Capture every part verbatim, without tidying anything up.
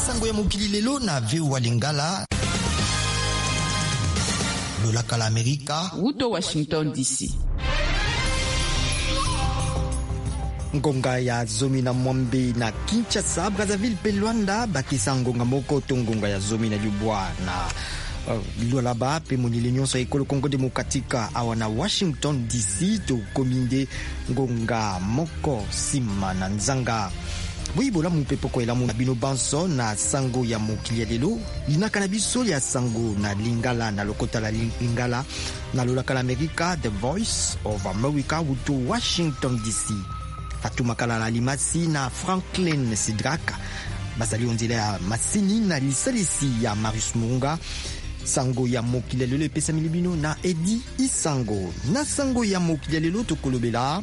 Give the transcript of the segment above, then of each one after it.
sango ya mokili lelo na V O A Lingala. Lola kala Amerika. Wuto Washington D C. Ngonga ya zomi na mwambe na Kinshasa, Brazzaville pe Luanda bakisa ngonga moko to ngonga ya zomi na Lubwa na uh, Lualaba pe monile nyonso ekolo Congo Demokratika awa na Washington D C to kominde ngonga moko sima na nzanga. Boyibola mupepo ko elamu na bino banso na sango ya mokili lelo linaka na biso ya sango na Lingala na lokota la Lingala na lolaka la Amerika, The Voice of America wuto Washington D C. Fatuma Kalala Limasi na Franklin Sidraka bazali onzela ya masini na lisalisi ya Marius Munga. Sango ya mokili lelo epesa milibino na Edi Isango. Na sango ya mokili lelo tokolobela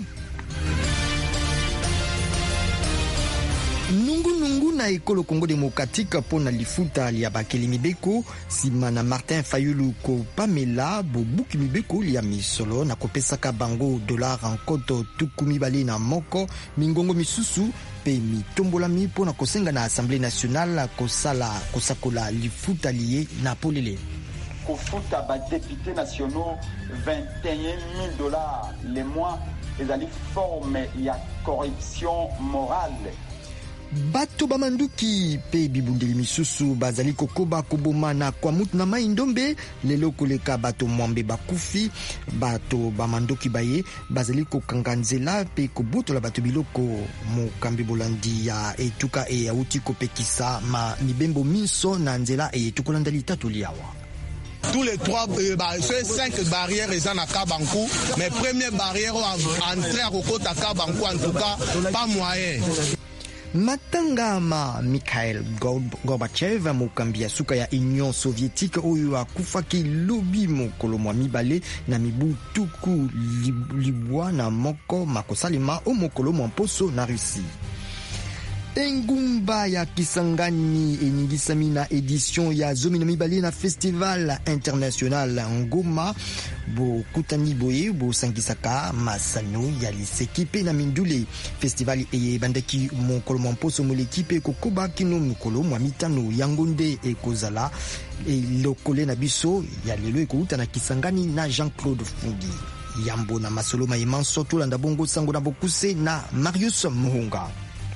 nungu nungu na ekolo Congo Demokratika pona lifuta lia bakeli mibeko sima na Martin Fayulu ko Pamela bobuki mibeko lia misolo na kopesaka bango dollar enkoto tukumi bali na moko mingongo misusu pe mitombolami pona kosenga na Assemblée nationale kosala kosakola lifuta lié na polele kofuta ba députés nationaux vingt et un mille dollars les mois ezali forme ya corruption morale. Bato bamanduki pe bibundeli misusu bazali kokoba koboma na kwa mutu na mai ndombe lelo koleka bato mwambe bakufi bato bamanduki baye bazali kokanga nzela pe kobotola bato biloko mokambi bolandi ya etuka e auti kopekisa ma mibembo miso na nzela e etukolanda litatu liawa. Tous les trois, euh, bah, ces cinq barrières sont à Kabankou, mais première barrière entrée à Kokota Kabankou, en tout cas, pas moyen. Matangama Mikhail Gorbachev mokambi ya suka ya Union Soviétique oyo akufaki lobi mokolo mwa mibale na mibu tuku libwa na moko makosalema o mokolo mwa mposo na Russie. Engumba ya Kisangani eningisami na edition ya zomi na mibale na Festival International Ngoma bo kutani boye bo sangisaka masano ya lisekipe na mindule. Festival eye bandaki mokolo mwa mposo molekipe kokoba kino mokolo mwa mitano yangonde ekozala e lokole na biso ya lelo ekouta na Kisangani na Jean-Claude Fungi. Yambo na masolo mayemanso tulanda bongo sango na bokuse na Marius Muhunga.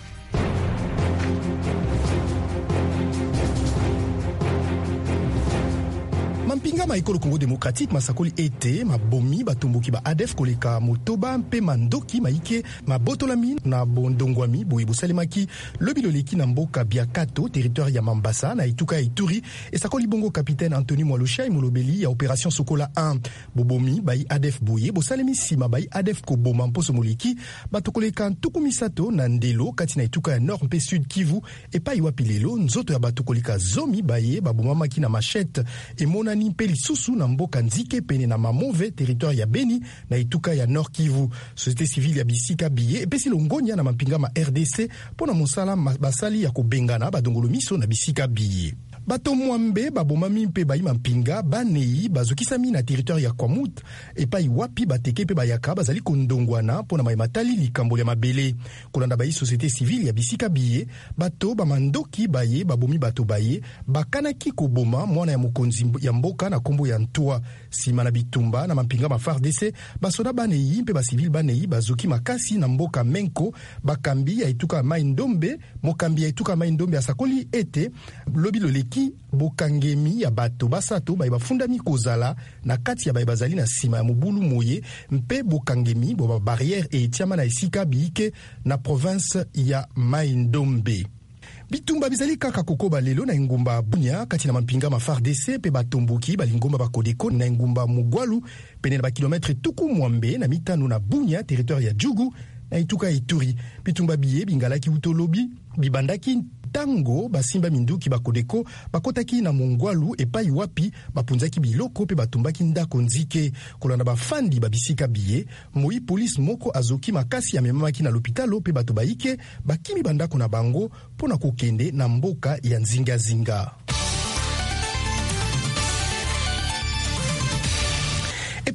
Mampinga maikolo Congo Démocratique masakoli ete mabomi batomboki ba A D F koleka motoba mpe mandoki maike mabotolami na bondongwami boye bosalemaki lobiloleki na mboka Biakato territoire ya Mambasa na ituka ya Ituri esakoli bongo capitaine Anthony Mwaloshai molobeli ya opération Sokola un bobomi bai A D F boye bosalemi sima bai A D F ko boma mposo moleki batokoleka ntukumisato na ndelo kati na ituka ya Nord mpe Sud Kivu epai wapi lelo nzoto ya batokoleka zomi baye babomamaki na machette emona ni mpe lisusu na mboka Nzike pene na Mamove territoire ya Beni na ituka ya Nord Kivu. Société civile ya bisika biye epesi longonya na mampinga ma R D C pona mosala basali ya kobengana badongolo miso na bisika biye. Bato mwambe babomami mpe baima mpinga banei bazokisami na territoire ya Kwamut epai wapi bateke mpe bayaka bazali kondongwana pona maimatali likambo ya mabele. Kolanda bayi société civile ya bisika biye bato bamandoki baye babomi bato baye bakanaki koboma mwana ya mokonzi ya mboka na kombo ya Ntua sima na bitumba na mampinga ma F A R D C basoda banei mpe basivile banei bazoki makasi na mboka Menko bakambi ya etuka mai ndombe mokambi ya etuka mai ndombe asakoli ete lobi loleki bokangemi ya bato basato bai bafundami kozala na kati ya bai bazali na sima ya mobulu moye mpe bokangemi bo ba barrière e etiama na esika biike na province ya Mai Ndombe. Bitumba bizali kaka kokoba lelo na ngumba Bunya kati na mampinga ma F A R D C pe batomboki balingomba bakodeko na ngumba Mugwalu pene na ba kilometre tuku mwambe na mitano na Bunya territoire ya Djugu na ituka Ituri. Bitumba biye bingalaki utolobi bibandaki tango basimba minduki bakodeko bakotaki na Mongwalu epai wapi bapunzaki biloko pe batumbaki ndako Nzike. Kolanda bafandi babisika biye moi police moko azoki makasi ya memamaki na lopitalo pe bato baike bakimi bandako na bango pona kokende na mboka ya Nzinga Zinga.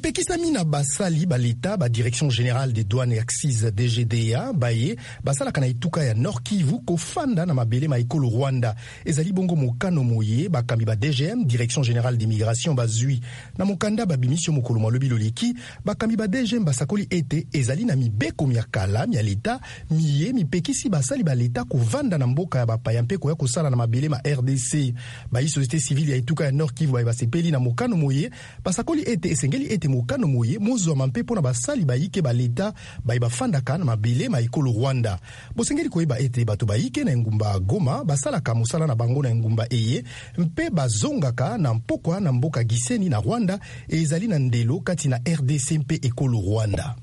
mipekisami na basali baleta ba direction générale des douanes et axes D G D A baye basalaka na etuka ya Nord Kivu kofanda na mabele ma ekolo Rwanda ezali bongo mokano moye bakambi ba D G M direction générale d'immigration bazui na mokanda babimisio mokolo malobi loleki bakambi ba D G M basakoli ete ezali na mibeko mia kala mia leta miye mipekisi basali baleta kovanda na mboka ya bapaya mpe koya kosala na mabele ma R D C bayi société civile ya etuka ya Nord Kivu baye basepeli na mokano moye basakoli ete esengeli ete mokano moye mozwa mpe pona basali bayike baleta baye bafandaka na mabele ma ekolo Rwanda bosengeli koyeba ete bato bayike na ngumba Goma basalaka mosala na bango na ngumba eye mpe bazongaka na mpokwa na mboka Giseni na Rwanda ezali na ndelo kati na R D C mpe ekolo Rwanda.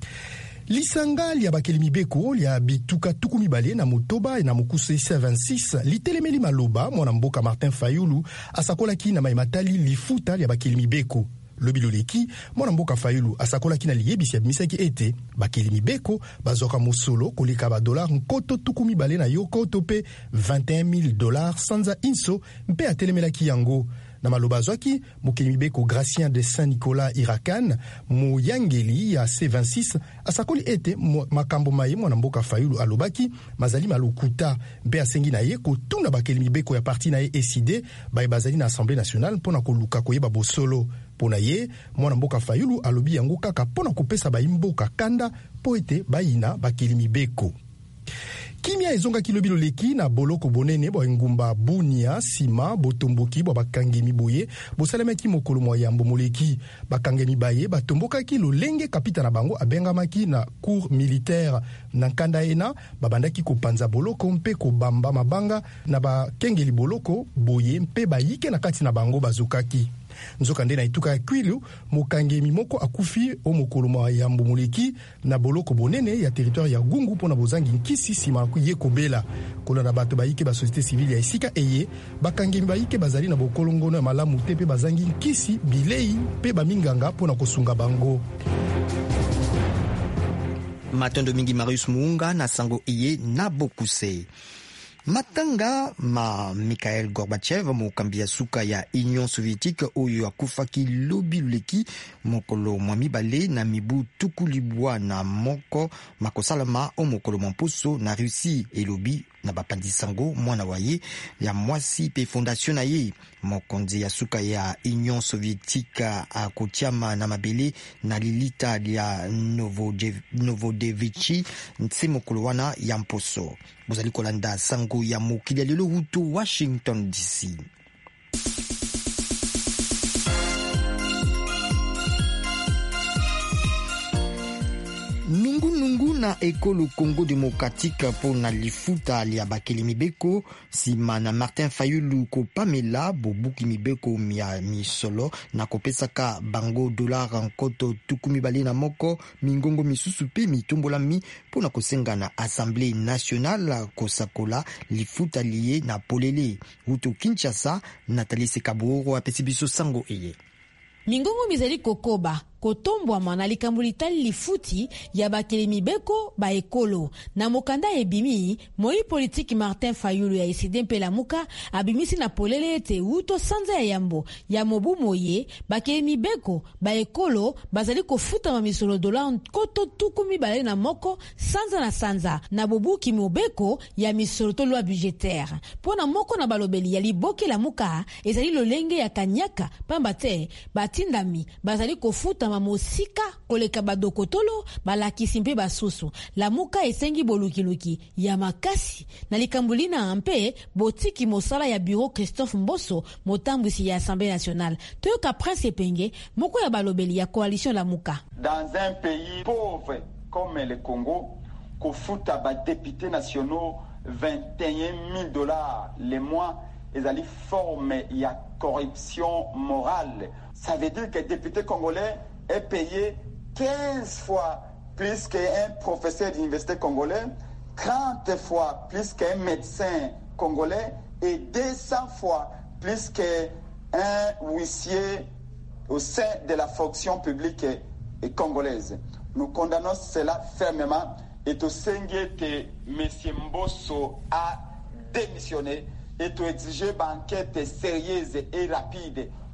Lisanga lia bakeli mibeko lia bituka tuku mibale na motoba na mokuse C vingt-six litelemeli maloba mwana mboka Martin Fayulu asakolaki na maimatali lifuta lia bakeli mibeko lobi loleki mwana mboka Fayulu asakolaki na liyebisi ya bimisaki ete bakeli mibeko bazoka mosolo koleka ba dollar nkoto tuku mibale na yokoto pe vingt et un mille dollars sanza inso mpe atelemelaki yango na maloba zwaki mokeli mibeko Gracien de Saint-Nicolas Irakan moyangeli ya C vingt-six asakoli ete makambo maye mwana mboka Fayulu alobaki mazali malukuta mpe asengi na ye kotuna bakeli mibeko ya parti na ye E C D baye bazali na Assemblée nationale mpona koluka koyeba bosolo pona ye mwana mboka Fayulu alobi yango kaka pona kopesa bayimboka kanda po ete bayina bakeli mibeko. Kimia ezongaki lobi loleki na boloko bonene bo ngumba Bunia Sima botomboki bo bakangemi boye bosalemaki mokolo mwa yambo moleki bakangemi baye batombokaki lolenge kapita na bango abengamaki na cour militaire na nkanda ena babandaki kopanza boloko mpe kobamba mabanga na bakengeli boloko boye mpe bayike na kati na bango bazokaki nzoka nde na etuka ya Kwilu mokangemi moko akufi o mokolo mwa yambo moleki na boloko bonene ya territoire ya Gungu pona bozangi nkisi sima ye kobela kola na bato bayike ba société civile ya esika eye bakangemi bayike bazali na bokolongono ya malamu te pe bazangi nkisi bilei pe baminganga pona kosunga bango. Matondo mingi Marius Muunga na sango eye na bokuse. Matanga ma Mikhail Gorbachev mokambi ya suka ya Union Soviétique oyo akufaki lobi leki mokolo mwami bale na mibu tukulibwa na moko makosalama o mokolo mamposo na Russie elobi na bapandisango mwana waye ya mwasi pe fondation na ye mokonzi ya suka ya Union Soviétique akotiama na mabele na lilita ya Novodevichi ntse mokolo wana ya mposo bozali kolanda sango ya mokili ya lelo hutu Washington D C. Nungu nungu na ekolo Congo démocratique pour na lifuta lia bakeli mibeko sima na Martin Fayulu ko Pamela bobuki mibeko mia misolo na kopesaka bango dollar nkoto tukumi bali na moko mingongo misusu pe mitombola mi pona kosenga na Assemblée nationale kosakola lifuta lié na polele hutu Kinshasa. Nathalie Sekaboro apesi biso sango eye mingongo mizali kokoba kotombwama na likambo litali lifuti ya bakeli mibeko ba ekolo na mokanda ebimi moi politiki Martin Fayulu ya eside mpe lamuka abimisi na polele ete uto sanza ya yambo ya mobu moye bakeli mibeko ba ekolo bazali kofuta mamisolo dola koto tukumi bale na moko sanza na sanza na bobuki mobeko ya misolo tolwa budgétaire pona moko na balobeli ya liboke lamuka ezali lolenge ya kanyaka pamba te batindami bazali kofuta mamosika koleka badokotolo balakisi mpe basusu lamuka esengi bolukiluki ya makasi na likambulina mpe botiki mosala ya bureau Christophe Mboso motambwisi ya Assemblée nationale toyoka Prince Epenge moko ya balobeli ya coalition lamuka. Dans un pays pauvre comme le Congo kofuta ba députés nationaux vingt et un mille dollars le mois ezali forme ya corruption morale. Ça veut dire que le député congolais est payé quinze fois plus qu'un professeur d'université congolais, trente fois plus qu'un médecin congolais et deux cents fois plus qu'un huissier au sein de la fonction publique congolaise. Nous condamnons cela fermement et tout ce que M. Mboso a démissionné et tout exiger une enquête sérieuse et rapide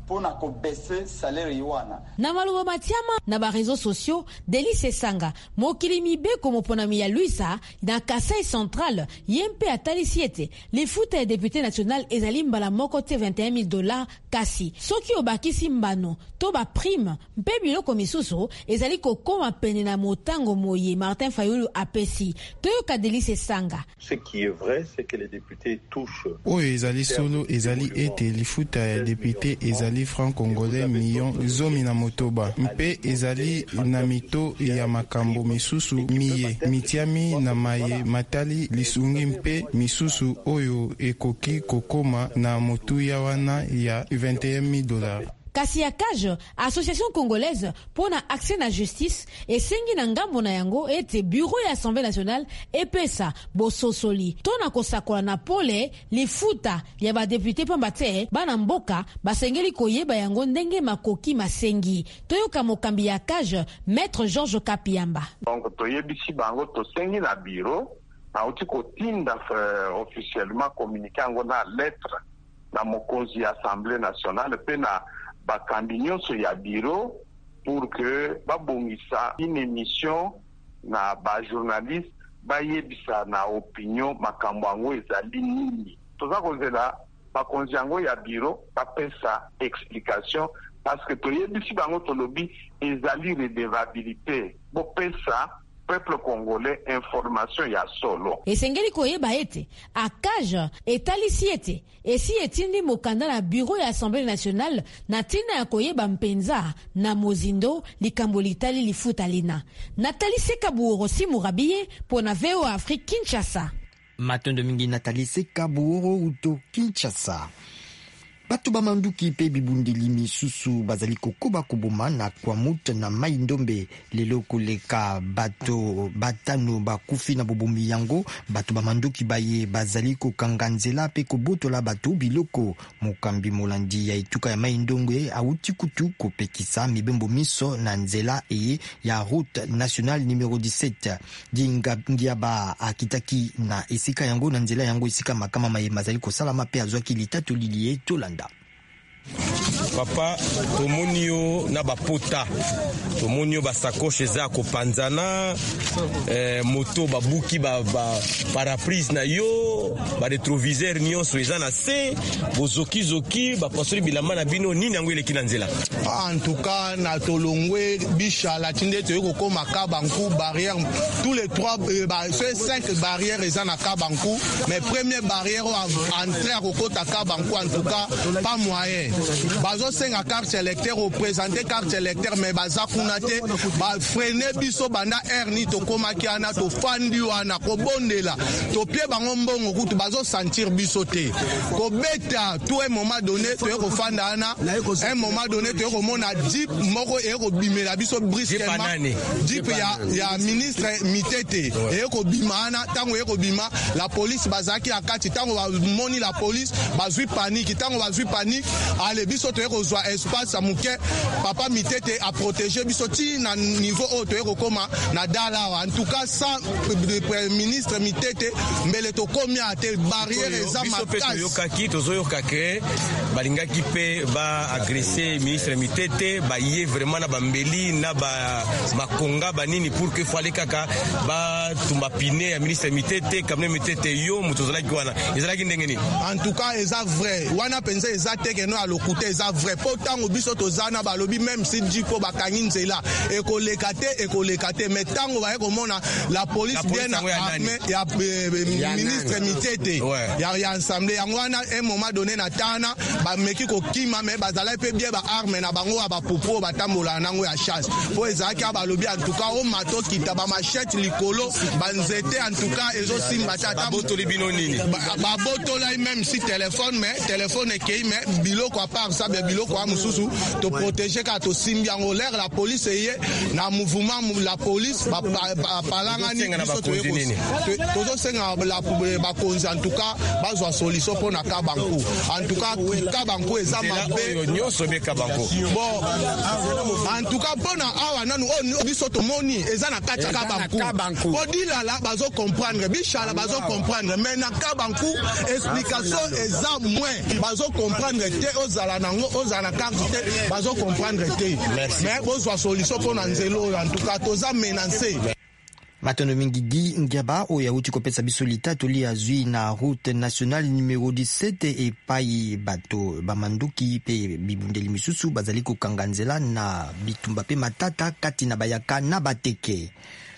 pona ko baisser salaire yoana. Na maluba matiama na ba réseaux sociaux Delice Sanga mokili mibeko moponami ya Luisa na Kasai Central yempe atalisiete les futa et député national ezali mbala moko te vingt et un mille dollars kasi soki obakisi mbano to ba prime mpe biloko misusu ezali kokoma pene na motango moye Martin Fayulu apesi toyoka Delice Sanga. Ce qui est vrai c'est que les députés touchent o ezali solo ezali ete lifuta ya député ezali franc congolais million zomi na motoba mpe ezali na mito ya makambo misusu miye mitiami na maye matali lisungi mpe misusu oyo ekoki kokoma na motuya wana ya vingt et un mille dollars. Kasi ya Cage, Association Congolaise pour na accès na justice et sengi na ngambo na yango ete bureau ya Assemblée nationale epesa bososoli tona kosakola na pole lifuta ya ba député pambate bana mboka basengeli koyeba yango ndenge makoki masengi toyoka mokambi ya Cage maître Georges Kapiamba. Donc toyebisi bango to sengi na bureau na uti kotinda uh, officiellement communiquer yango na lettre na mokonzi ya Assemblée nationale pe na bakambi nyonso ya bureau pour que babongisa une émission na ba journaliste bayebisa na opinion makambo yango ezali nini toza kozela bakonzi yango ya bureau bapesa explication parce que toyebisi bango tolobi ezali redevabilité bopesa peuple congolais information ya solo. Esengeli koyeba ete akaja etalisi ete esi etindi mokanda na bureau ya Assemblée nationale na tina ya koyeba mpenza na mozindo likambo litali lifuta lina. Nathalie Sekabuoro Simurabiye pona V O A Afrique Kinshasa. Matondo mingi Nathalie Sekabuoro uto Kinshasa. Bato bamanduki pe bibundeli misusu bazali kokoba koboma na kwa muta na mai ndombe lelo koleka bato batano bakufi na bobomi yango bato bamanduki baye bazali kokanga nzela pe kobotola bato biloko mokambi molandi ya etuka ya mai ndongwe auti kutu kopekisa mibembo miso na nzela eye ya route nationale numéro dix-sept dinga ngiaba akitaki na esika yango na nzela yango esika makama maye mazali kosalama pe azwaki litatu lilie tolanda. Papa tomonio na bapota tomonio basakoche za kopanzana eh, moto babuki ba, ba paraprise na yo ba retroviseur nyonso eza na se bozoki zoki ba pasori bilamba na bino nini yango eleki na nzela. En tout cas na tolongwe bishala tinde to yoko koma kabanku barrière tous les trois euh, bah, ces cinq barrières eza na kabanku mais première barrière entrer à kokota kabanku en tout cas pas moyen. Bazo senga carte électeur représenter carte électeur mais baza kunate ba freiner biso banda erni to koma kiana to fandi wana ko bondela to pie bango mbongo kutu bazo sentir biso te ko beta tout un moment donné to ko fanda ana un moment donné to ko mona jeep moko e ko bimela biso brusquement jeep ya ya ministre Mitete e ko bimana tango e ko bima la police bazaki akati tango ba moni la police bazui panique tango bazui panique ale biso to ko zwa espace amuke papa Mitete a protéger biso ti na niveau haut to koma na dala en tout cas ça le ministre Mitete mbele to komia te barrière eza makasi biso yokaki tozo yokake balingaki pe ba agresser ministre Mitete ba yé vraiment na bambeli na ba makonga banini pour que fallait kaka ba tumba pine ya ministre Mitete comme Mitete yo mutozalaki wana ezalaki ndenge nini en tout cas eza vrai wana penza eza teke no alokute eza vrai potango biso tozana balobi même si diko bakangi nzela ekoleka te ekoleka te mais tango ba komona la police bien armée ya ministre Mitete ya ya ensemble yango wana un moment donné na tana ba meki ko kima mais bazala pe bien ba arme na bango ba popo batambola nango ya chasse po ezaki balobi en tout cas o mato kita ba machette likolo ba nzete en tout cas ezo simba tata botoli bino nini ba botola même si téléphone mais téléphone ekei mais biloko à part ça biloko a mususu to protéger ka to simbi en l'air la police eye na mouvement la police ba palanga ni biso to to to senga la ba konzi en tout cas bazwa solution pour na kabanku en tout cas kabanku eza mabe nyonso be kabanku bon en tout cas bona awa nanu o biso to moni eza na kati kabanku po dila la bazo comprendre bishala bazo comprendre mais na kabanku explication eza moins bazo comprendre te ozala nango ozala na carte te bazo comprendre te mais bozwa solution pour na nzelo en tout cas toza menacé. Matondo mingi di Ngiaba oyo auti kopesa biso litatu li azwi na route nationale numéro dix-sept e pai bato bamanduki pe bibundeli misusu bazali kokanga nzela na bitumba pe matata kati na bayaka na bateke.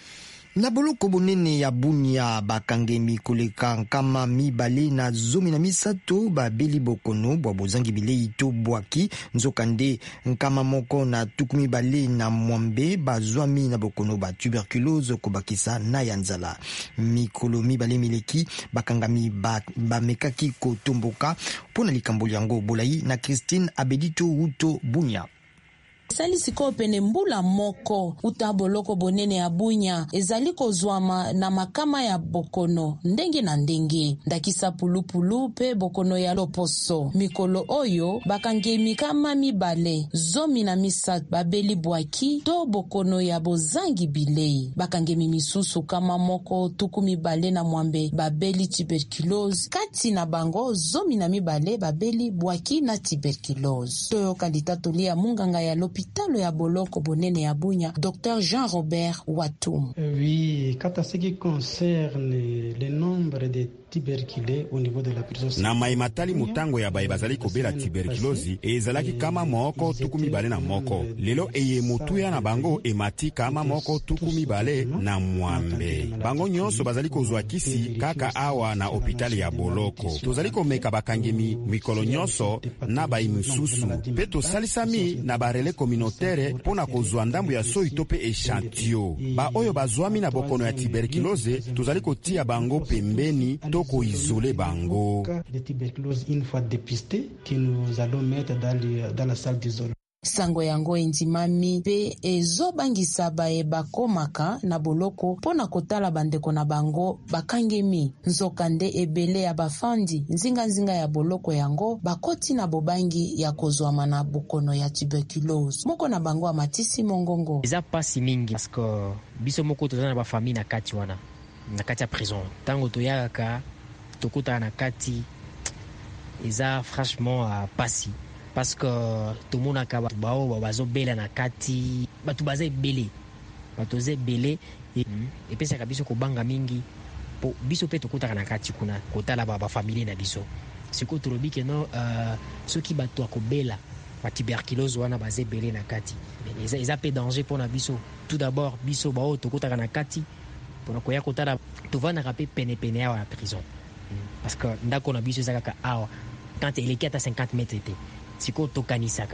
Na boloko bonene ya Bunia bakangemi koleka nkama mibale na zomi na misato babeli bokono bwa bozangi bilei to bwaki nzokande nkama moko na tuku mibale na mwambe bazwami na bokono ba tuberculose kobakisa na yanzala. Mikolo mibale mileki bakangami bamekaki kotomboka pona likambo yango bolai na Christine Abedito Wuto Bunia. Sali siko pene mbula moko uta boloko bonene ya Bunya ezali kozwama na makama ya bokono ndenge na ndenge ndakisa pulupulu pe bokono ya loposo. Mikolo oyo bakangemi kama mibale zomi na misat babeli bwaki to bokono ya bozangi bilei bakangemi misusu kama moko tuku mibale na mwambe babeli tuberculose kati na bango zomi na mibale babeli bwaki na tuberculose. Toyo kanditato lia munganga ya lopi Talo ya boloko bonene ya Bunya, Docteur Jean-Robert Watum. Oui, quant à ce qui concerne le nombre de tuberculés au niveau de la prison. Na maimatali mutango ya bai bazali kobela tuberculosi ezalaki kama moko tukumi bale na moko. Lelo eye mutuya na bango emati kama moko tukumi bale na mwambe. Bango nyonso bazali kozwa kisi kaka awa na hopitali ya boloko. Tozali komeka bakangemi mikolo nyonso na bai misusu. Peto salisami na barele communautaire pona kozwa ndambu ya soi tope echantio. Ba oyo bazwami na bokono ya tuberculose tozali kotia bango pembeni toko isoler bango. De tuberculose une fois dépisté que nous allons mettre dans, le, dans la salle d'isolement. Sango yango endimami pe ezobangisa baye bakomaka na boloko pona kotala bandeko na bango bakangemi nzokande ebele ya bafandi nzinga nzinga ya boloko yango bakoti na bobangi ya kozwama na bokono ya tuberculose moko na bango amatisi mongongo eza pasi mingi parce que biso moko toza na bafamille na kati wana na kati ya prison tango toyaka tokota na kati eza franchement uh, pasi parce que tout le monde a kabatu bao bazo bela na kati batu baza ebele batu ze bele et et pesa kabiso ko banga mingi po biso pe tokota na kati kuna kotala ba famille na biso siko trobi que non euh ceux qui batu ko bela ba tuberculose wana baza ebele na kati mais ils a peu danger pour na biso tout d'abord biso bao tokota na kati pour ko ya kotala to va na rapé pene pene ya la prison parce que ndako na biso zakaka awa quand il est à cinquante mètres était siko tokanisaka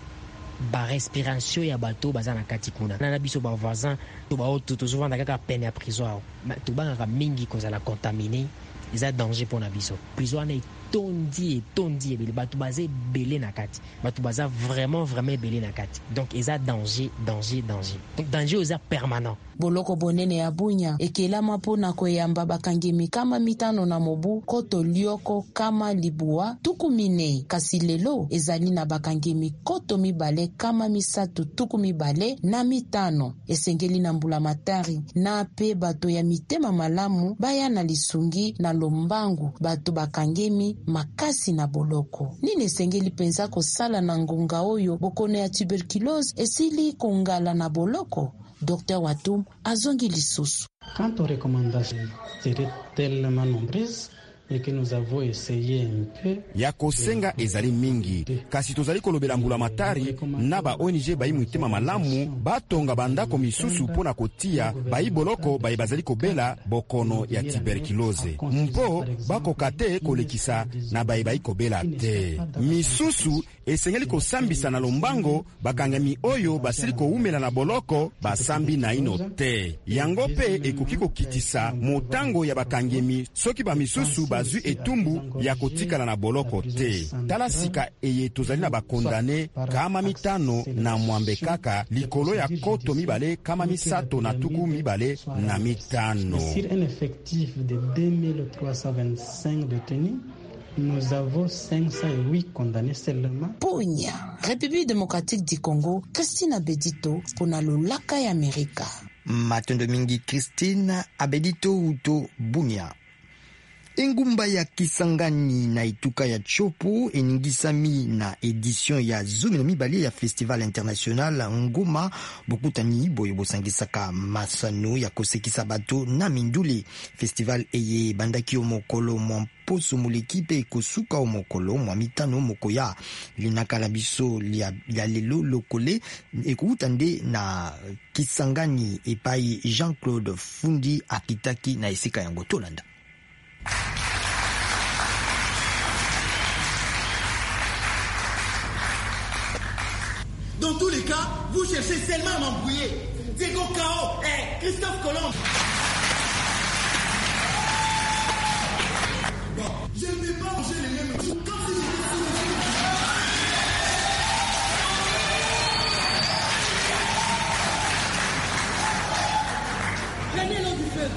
ba respiration ya bato baza na kati kuna na biso ba voisin to ba auto to souvent kaka peine ya prison to banga mingi kozala contaminé eza danger pour na biso prison na tondi et tondi ebele bato baza belé na kati bato baza vraiment vraiment belé na kati donc eza danger danger danger donc danger eza permanent. Boloko bonene ya Bunya ekelama pona koyamba bakangemi kama mitano na mobu koto lioko kama libua tukumine kasi lelo ezali na bakangemi koto mibale kama misato tukumibale na mitano esengeli na mbula matari na pe bato ya mitema malamu baya na lisungi na lombangu bato bakangemi makasi na boloko nini esengeli penza kosala na ngonga oyo bokono ya tuberculose esili kongala na boloko. Docteur Watum azongi lisusu. Quant aux recommandations, seraient tellement nombreuses et que nous avons essayé un peu. Ya kosenga ezali mingi kasi tozali kolobela mbula matari na ba O N G bayi mutema malamu batonga bandako misusu pona kotia bayi boloko bayi bazali kobela bokono ya tuberculose mpo bako kate kolekisa na bayi bayi kobela te misusu esengeli kosambisa na lombango bakangami oyo basili koumela na boloko basambi na ino te yango pe ekoki kokitisa motango ya bakangemi soki ba misusu bazwi etumbu ya kotikala na boloko te tala sika eye tozali na bakondane kama mitano na mwambe kaka likolo ya koto mibale kama misato na tuku mibale na mitano. Sur un effectif de deux mille trois cent vingt-cinq détenus, nous avons cinq cent huit condamnés seulement. Bunya, République démocratique du Congo, Christine Abedito pour na lolaka ya Amerika. Matondo mingi Christine Abedito Wuto Bunya. Engumba ya Kisangani na Ituka ya Chopo eningisami na edition ya zomi na mibale ya Festival International Ngoma bokutani boyo bosangisaka masano ya kosekisa bato na mindule. Festival eye bandaki omokolo mwa poso mulekipe ekosuka omokolo mwa mitano mokoya linakala biso ya lelo lokole ekutande na Kisangani epai Jean-Claude Fundi akitaki na esika yango tolanda. Dans tous les cas, vous cherchez seulement à m'embrouiller. Diego Cao, hey, Christophe Colomb. Bon, je ne vais pas manger les mêmes jours comme si j'étais prenez l'eau du feu.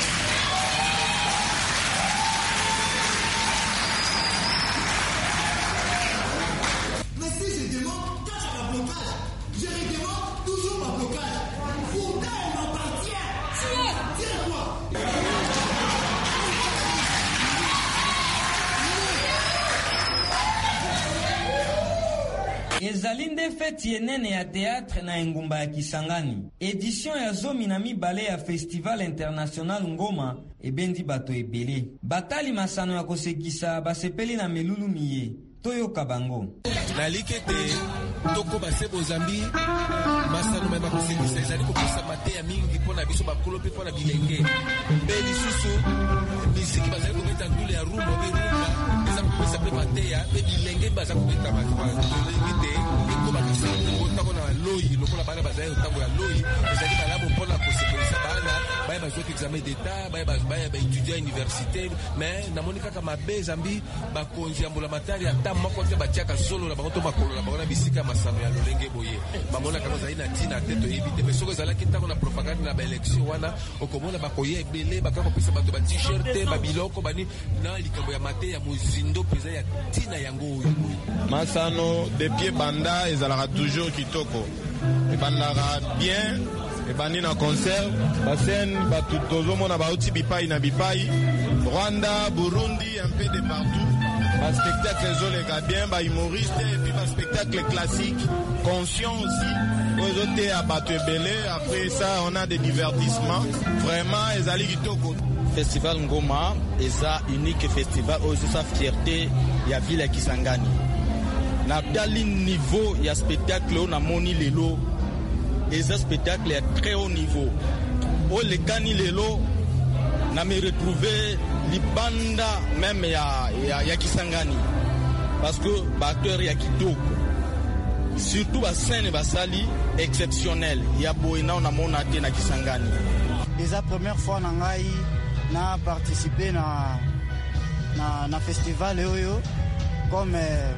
Ezalinde feti enene ya théâtre na Engumba ya Kisangani. Édition ya zomi na mibale ya Festival International Ngoma ebendi bato ebele. Batali masano ya kosekisa basepeli na melulu miye. Toyoka bango. Nalikete toko basebo zambi masano mema kosekisa ezali kokosa mate ya mingi pona biso bakolo pe pona bilenge. Mbeli susu misiki bazali kometa ndule ya rumba berumba. Eza kokosa pe mate ya pe bilenge baza kometa matwa. Ngite ko bakasa ko tako na loyi lokola bana bazali tango ya loyi ezali malamu pona kosekisa bana baya bazo examen d'état baya baya ba étudiant université mais na monika kama be zambi bakonzi ambola matari ata moko te batiaka solo na bakoto makolo na bakona bisika masano ya lolenge boye bamona kama zali na tina teto éviter mais soko zala kitako na propagande na ba élection wana okomona bakoye ebele bakako pesa bato ba t-shirt ba biloko bani na likambo ya mate ya mozindo pesa ya tina yango oyo masano de pied banda ezalaka toujours kitoko ebandaka bien ebandi na concert bascène batu tozomona bauti bipai na bipai Rwanda, Burundi, un peu de partout. Bas spectacle ezoleka bien, ba humoriste et puis bas spectacle classique, conscient aussi. Ozote à bato ebele. Après ça, on a des divertissements. Vraiment, ezali kitoko. Festival Ngoma eza unique festival ozo sa fierté ya ville ya Kisangani. Na dali niveau ya spectacle na moni lelo eza spectacle ya très haut niveau. O le kani lelo na me retrouver libanda même ya ya, ya Kisangani parce que batteur ya kitoko surtout ba scène basali exceptionnel ya boina na mona te na Kisangani. Eza première fois na ngai na participer na na na festival oyo comme euh,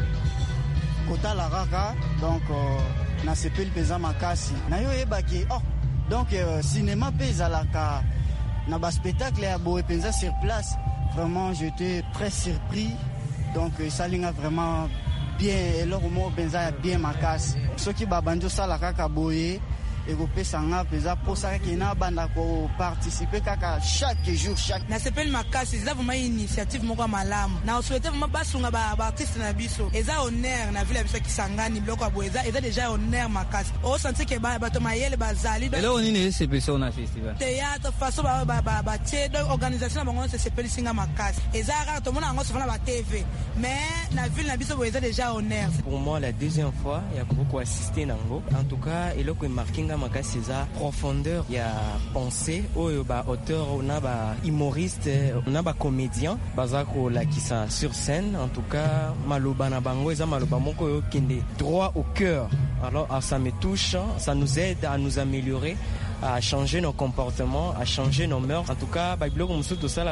kota la raka donc euh, na sepel pesa makasi na yo ebaki oh donc euh, cinéma pesa la ka na ba spectacle ya boe penza sur place. Vraiment j'étais très surpris donc ça linga vraiment bien et leur mot benza bien makasi ceux qui babanjo sala kaka boye et go pesa nga pesa pour ça que na banda ko participer kaka chaque jour chaque na sepel makasi c'est vraiment une initiative moko malamu na souhaiter vraiment basunga ba artiste na biso eza honneur na ville biso Kisangani bloko boye eza eza déjà honneur makasi o sentir que ba bato mayele bazali et là on est c'est spécial na festival théâtre façon ba ba ba tie donc organisation bango c'est sepel singa makasi eza rare to mona ngo sofana ba T V mais na ville na biso boye eza déjà honneur. Pour moi la deuxième fois il y a beaucoup assisté nango en tout cas et loko marqué makasi eza profondeur ya pensée oyo ba auteur na ba humoriste na ba comédien baza ko lakisa sur scène en tout cas maloba na bango eza maloba moko yo kende droit au cœur alors ça me touche ça nous aide à nous améliorer à changer nos comportements, à changer nos mœurs. En tout cas, tout ça,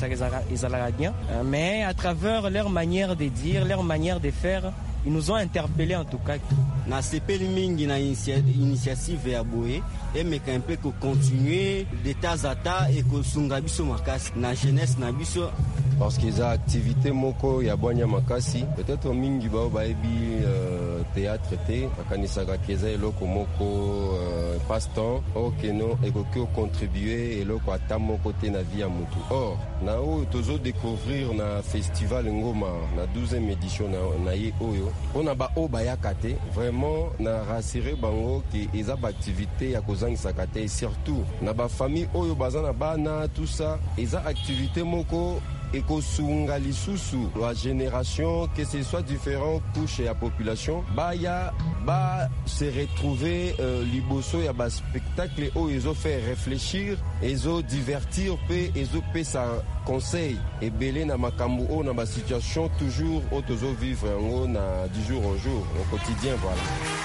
ils bien. Mais à travers leur manière de dire, leur manière de faire, ils nous ont interpellés en tout cas. Na sepeli mingi na initiative ya boye et mais un peu que continuer de temps à temps et que sunga biso makasi na jeunesse na biso parce qu'ils ont activité moko ya bwanya makasi peut-être mingi bao baebi euh, théâtre te akanisaka keza eloko moko euh, passe-temps or keno ekoki contribuer eloko ata moko te na vie ya mutu. Or na oyo tozo découvrir na festival Ngoma na douzième édition na, na ye oyo pona ba o bayaka te vraiment na rassurer bango ki eza ba activité ya kozangisaka te, surtout na ba famille oyo baza na bana tout ça eza activité moko ekosunga lisusu la génération, que ce soit différentes couches et la population, bah ya ba se retrouver euh, liboso ya ba spectacle où ils ont fait réfléchir, ils ont divertir pe ils ont pe ça conseil et belé na makambu o na ba situation toujours autozo vivre en na du jour au jour au quotidien, voilà.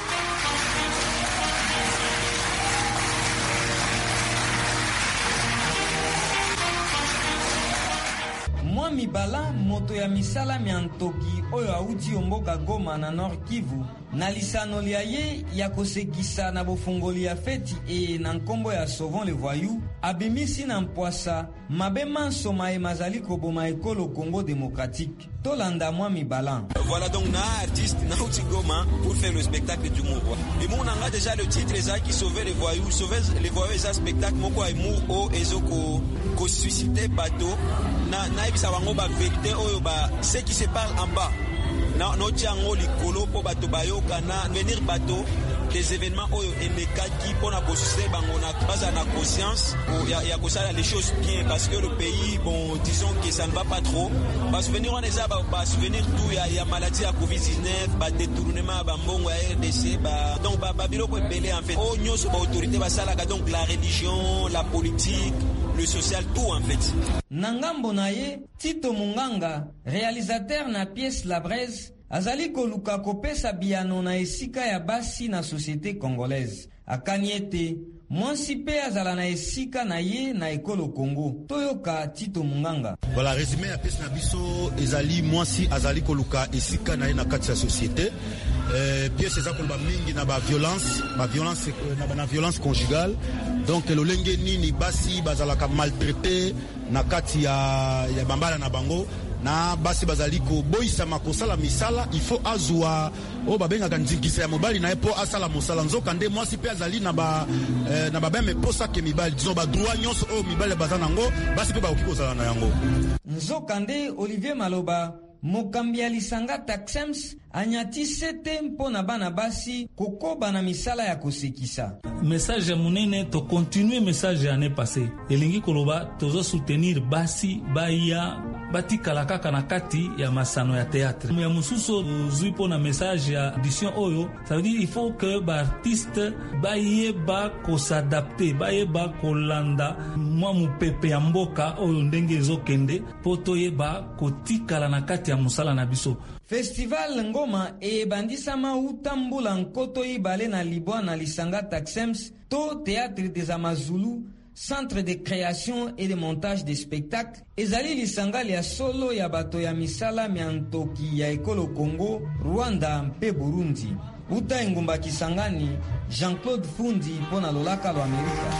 Mwa mibala moto ya misala miantoki oyo auti omboka Goma na Nord Kivu na lisano lia ye ya kosekisa na bofungoli ya feti e na nkombo ya Sauvons les Voyous abimisi na mpwasa mabe manso mae mazali koboma ekolo Congo démocratique. Tolanda mwa mibala. Voilà donc na artiste na uti Goma pour faire le spectacle du Mourwa. Et mon anga déjà le titre ça qui sauver les voyous, sauver les voyous ça spectacle moko ay mou o ezoko ko susciter bateau na na ibisa wango ba vérité oyo ba ceux qui se parlent en bas. Na no tiango likolo po bato bayoka na venir bateau des événements oyo endekaki pona bosser bango na base na conscience il y a, y a que ça les choses bien parce que le pays bon disons que ça ne va pas trop ba souvenir on est ba ba souvenir tout il y a, y a maladie à covid dix-neuf ba détournement ba mbongo ya R D C ba donc ba babilo ko belé en fait oh nyoso ba autorité ba sala donc la religion la politique le social tout en fait. Nangambo naye Tito Munganga réalisateur na pièce La Braise azali koluka kopesa biano na esika ya basi na société congolaise akaniete mwansi pe azala na esika na ye na ekolo Congo toyoka Tito Munganga. Voilà résumé ya pièce na biso ezali mwansi azali koluka esika na ye na kati ya société. Euh, pièce eza koloba mingi na ba violence ba violence na ba na violence conjugale donc lolenge nini basi bazalaka maltraité na kati ya ya bambala na bango na basi bazali ko boisa makosala misala il faut azwa o babenga kanjingisa ya mobali na epo asala mosala nzoka nde mwasi pe azali na ba eh, na babeme posa ke mibali disons ba droit nyonso o mibali bazana ngo basi pe ba okikosala na yango nzoka nde Olivier Maloba mokambi ya lisanga Taxems anyati sete mpona bana basi kokoba na misala ya kosekisa. Message ya munene to continuer message ya ne passé. Elingi koloba tozo soutenir basi baya batikala kaka na kati ya masano ya théâtre. Ya mususo zui pona message ya audition oyo, ça veut dire il faut que ba artiste baye ba ko s'adapter, baye ba ko landa mwa mupepe ya mboka oyo ndenge ezokende poto yeba kotikala na kati ya musala na biso. Festival Ngoma e bandisama utambula nkoto ibale na Libwa na lisanga Taxems to Théâtre des Amazulu, centre de création et de montage de spectacles ezali lisanga ya solo ya bato ya misala miantoki ya ekolo Congo, Rwanda mpe Burundi. Uta engumba Kisangani, Jean-Claude Fundi pona lolaka lo Amerika.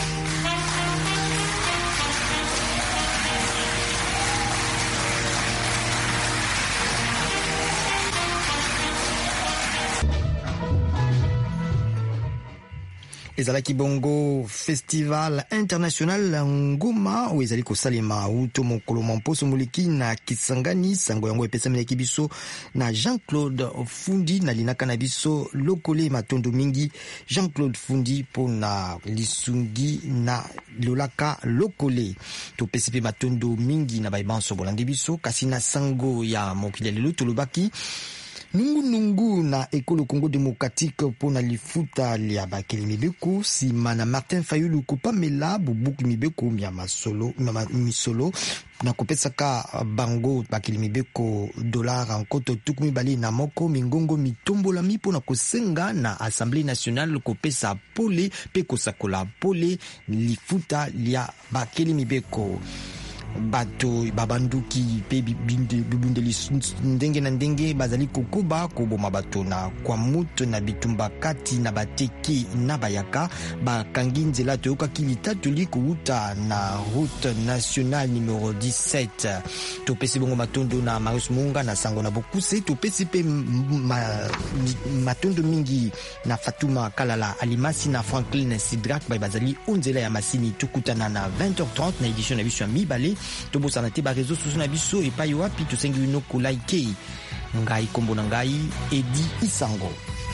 ezalaki bongo festival international Ngoma oyo ezali kosalema uto mokolo mposo moleki na Kisangani. Sango yango epesamaki biso na Jean-Claude Fundi na linaka na biso lokole matondo mingi. Jean-Claude Fundi pona lisungi na lolaka lokole topesi pe matondo mingi na baibanso bolandi biso kasi na sango ya mokili lelo tolobaki nungu nungu na ekolo Congo démocratique pona lifuta lia bakeli mibeko sima na Martin Fayulu kopamela bubuku mibeko mya masolo misolo na kopesaka bango bakeli mibeko dollar nkoto tuku mibali na moko mingongo mitombola mipo na kosenga na Assemblée nationale kopesa pole pe kosakola pole lifuta lia bakeli mibeko. bato babanduki pe bibundeli ndenge na ndenge bazali kokuba koboma bato na kwa mutu na bitumba kati na bateki na bayaka bakangi nzela toyokaki litatu likuuta na route nationale numéro dix-sept. Topesi bongo matondo na Marius Munga na sango na bokuse. Topesi pe ma, matondo mingi na Fatuma Kalala Alimasi na Franklin Sidrak bay bazali onzela ya masini tukutana na vingt heures trente na édition na biso ya mibale. Tobosana te ba réseau sociaux na biso epai wapi tosengi unoko like ngai kombo na ngai Edi Isango.